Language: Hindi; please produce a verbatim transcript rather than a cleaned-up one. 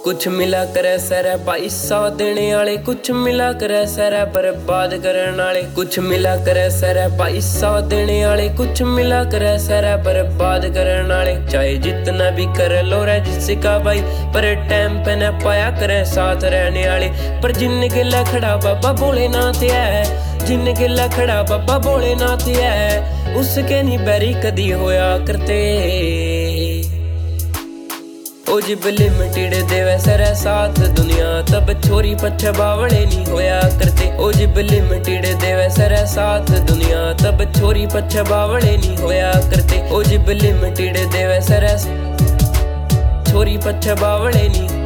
कुछ मिला करे सर पैसा देने वाले, कुछ मिला करे सर बर्बाद करने वाले। कुछ मिला करे सर पैसा देने वाले, कुछ मिला करे सर बर्बाद करने वाले। चाहे जितना भी कर लो रे जिसका भाई, पर टाइम पे न पाया करे साथ रहने वाले। पर जिन गिला खड़ा बाबा भोलेनाथ है, जिन गिला खड़ा बाबा भोलेनाथ है, उसके नहीं बैरी कदी होया करते। ओ जिब लिमिटेड देवे सर साथ दुनिया, तब छोरी पछे बावले नहीं होया करते। ओ जिब लिमिटेड देवे सर साथ दुनिया, तब छोरी पछे बावले नहीं होया करते। ओ जिब लिमिटेड देवे सर छोरी पछे बावले नहीं